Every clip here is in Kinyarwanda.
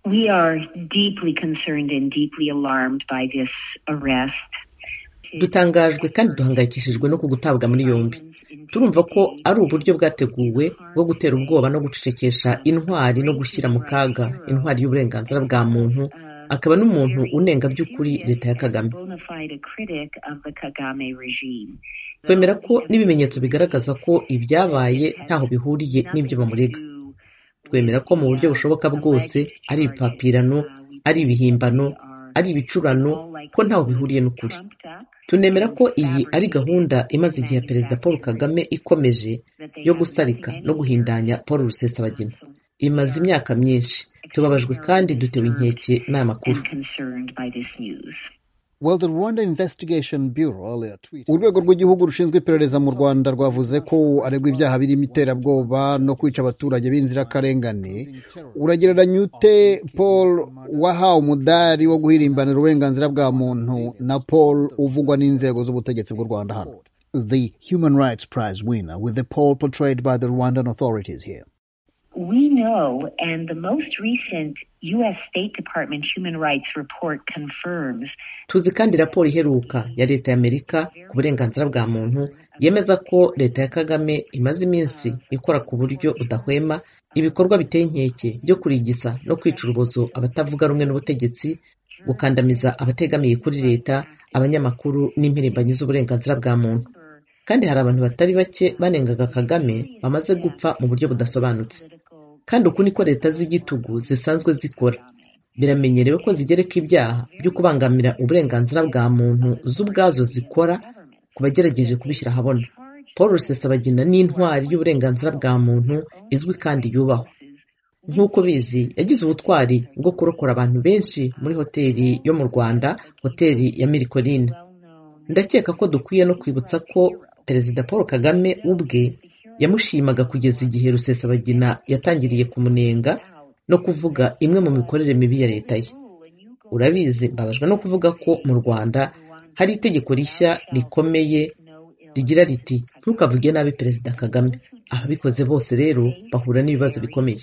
We are deeply concerned and deeply alarmed by this arrest. Dutangajwe kandi duhangayikishijwe no kugutabwa muri yombi. Turumva ko ari uburyo bwateguwe bwo gutera ubwoba no gucecekesha intwari no gushyira mu kaga intwari y'uburenganzira bwa muntu, akaba n'umuntu unenga by'ukuri leta ya Kagame. Twemera ko n'ibimenyetso bigaragaza ko ibyabaye ntaho bihuriye n'ibyo bamurega. Twemera ko mu buryo bushoboka bwose ari ibipapirano, ari ibihimbano, ari ibicurano, ko ntaho bihuriye n'ukuri. Tunemera ko iyi ari gahunda imaze igihe Perezida Paul Kagame ikomeje yo gusarika no guhindanya Paul Rusesabagina. Imaze imyaka myinshi. Tubabajwe kandi dutewe inkeke n'aya makuru. Well, the Rwanda Investigation Bureau earlier tweeted. Urwego rw'igihugu rushinzwe iperereza mu Rwanda rwavuze ko aregwa ibyaha birimo iterabwoba no kwica abaturage b'inzirakarengane. Uragereranya ute Paul wahawe umudari wo guhirimbanira uburenganzira bwa muntu na Paul uvugwa n'inzego z'ubutegetsi bw'u Rwanda hano? The Human Rights Prize winner with the Paul portrayed by the Rwandan authorities here. We know, and the most recent U.S. State Department Human Rights Report confirms. Tuzi kandi raporo iheruka ya leta y'Amerika ku burenganzira bwa muntu yemeza ko leta ya Kagame imaze iminsi ikora ku buryo budahwema ibikorwa biteye inkeke byo kurigisa no kwica urubozo abatavuga rumwe n'ubutegetsi, gukandamiza abategamiye kuri leta, abanyamakuru n'impirimbanyi z'uburenganzira bwa muntu. Kandi hari abantu batari bake banengaga Kagame bamaze gupfa mu buryo budasobanutse. Kandi uku niko leta z'igitugu zisanzwe zikora. Biramenyerewe ko zigereka ibyaha byo kubangamira uburenganzira bwa muntu z'ubwazo zikora ku bagerageje kubishyira ahabona. Paul Rusesabagina ni intwari y'uburenganzira bwa muntu izwi kandi yubahwa. Nk'uko bizi, yagize ubutwari bwo kurokora abantu benshi muri hoteli yo mu Rwanda, hoteli ya Mirikorine. Ndakeka ko dukwiye no kwibutsa ko Perezida Paul Kagame ubwe yamushimaga kugeza igihe Rusesabagina yatangiriye kumunenga no kuvuga imwe mu mikorere mibi ya leta ye. Urabizi, mbabajwe no kuvuga ko mu Rwanda hari itegeko rishya rikomeye rigira riti ntukavuge nabi Perezida Kagame. Ababikoze bose rero bahura n'ibibazo bikomeye.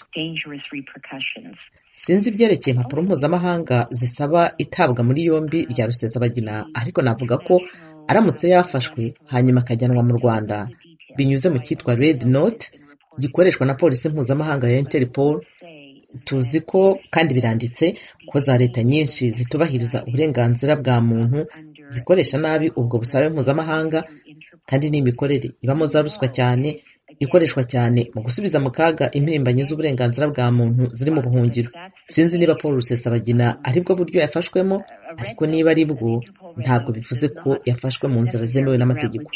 Sinzi ibyerekeye impapuro mpuzamahanga zisaba itabwa muri yombi rya Rusesabagina, ariko navuga ko aramutse yafashwe hanyuma akajyanwa mu Rwanda binyuze mu cyitwa Red Note gikoreshwa na polisi mpuzamahanga ya Interpol. Tuzi ko kandi biranditse ko za leta nyinshi zitubahiriza uburenganzira bwa muntu zikoresha nabi ubwo busabe mpuzamahanga, kandi n'imikorere ibamo za ruswa cyane, ikoreshwa cyane mu gusubiza mu kaga impirimbanyi z'uburenganzira bwa muntu ziri mu buhungiro. Sinzi niba Paul Rusesabagina aribwo buryo yafashwemo, ariko niba ari bwo ntabwo bivuze ko yafashwe mu nzira zemewe n'amategeko.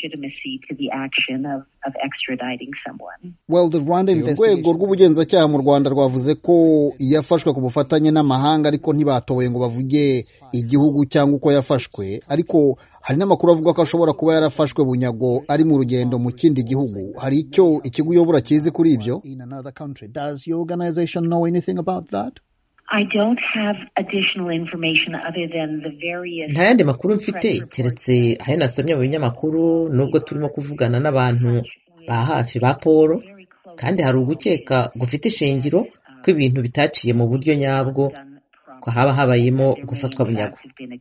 Well, the Rwanda urwego rw'ubugenzacyaha mu Rwanda rwavuze ko yafashwe ku bufatanye n'amahanga, ariko ntibatoye ngo bavuge igihugu cyangwa uko yafashwe. Ariko hari n'amakuru avuga ko ashobora kuba yarafashwe bunyago ari mu rugendo mu kindi gihugu. Hari icyo ikigo uyobora kizi kuri ibyo? Does your organization know anything about that? I don't have additional information other than the various. Nta yandi makuru mfite keretse ayo nasomye mu binyamakuru, nubwo turimo kuvugana n'abantu ba hafi ba Paul, kandi hari ugukeka gufite ishingiro ko ibintu bitaciye mu buryo nyabwo, ko haba habayemo gufatwa bunyago.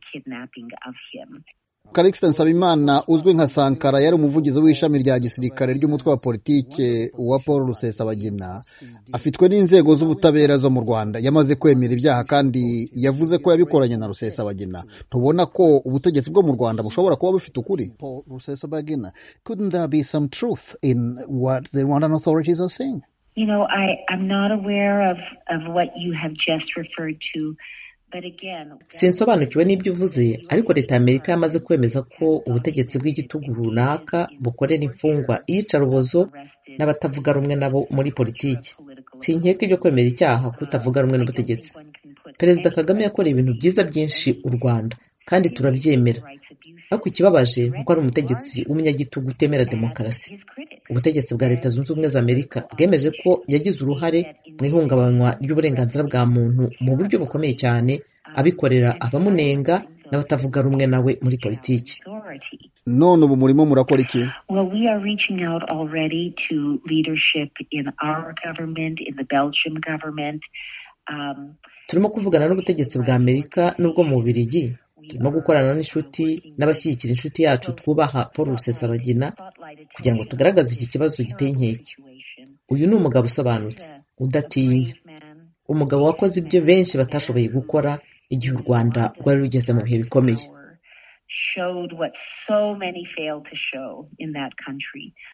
Calixte Nsabimana uzwi nka Sankara yari umuvugizi w'ishami rya gisirikare ry'umutwe wa politike wa Paul Rusesabagina, afitwe n'inzego z'ubutabera zo mu Rwanda. Yamaze kwemera ibyaha kandi yavuze ko yabikoranye na Rusesabagina. Tubona ko ubutegetsi bwo mu Rwanda bushobora kuba bufite ukuri. Paul Rusesabagina, couldn't there be some truth in what the Rwandan authorities are saying? You know, I'm not aware of what you have just referred to. Sinsobanukiwe n'ibyo uvuze, ariko leta y'Amerika yamaze kwemeza ko ubutegetsi bw'igitugu runaka bukorera imfungwa iyicarubozo n'abatavuga rumwe nabo muri politiki. Sinkeka ibyo kwemera icyaha kutavuga rumwe n'ubutegetsi. Perezida Kagame yakoreye ibintu byiza byinshi u Rwanda, kandi turabyemera. Ariko ikibabaje nuko ari umutegetsi w'umunyagitugu utemera demokarasi. Ubutegetsi bwa Leta Zunze Ubumwe za Amerika bwemeje ko yagize uruhare mu ihungabanywa ry'uburenganzira bwa muntu mu buryo bukomeye cyane, abikorera abamunenga n'abatavuga rumwe nawe muri politiki. None ubu murimo murakora iki? Well, we are reaching out already to leadership in our government, in the Belgium government. turimo kuvugana n'ubutegetsi bwa Amerika n'ubwo mu Bubiligi, turimo gukorana n'inshuti n'abashyigikira inshuti yacu twubaha Paul Rusesabagina kugira ngo tugaragaze iki kibazo giteye inkeke. Uyu ni umugabo usobanutse, udatinya, umugabo wakoze ibyo benshi batashoboye gukora igihe u Rwanda rwari rugeze mu bihe bikomeye.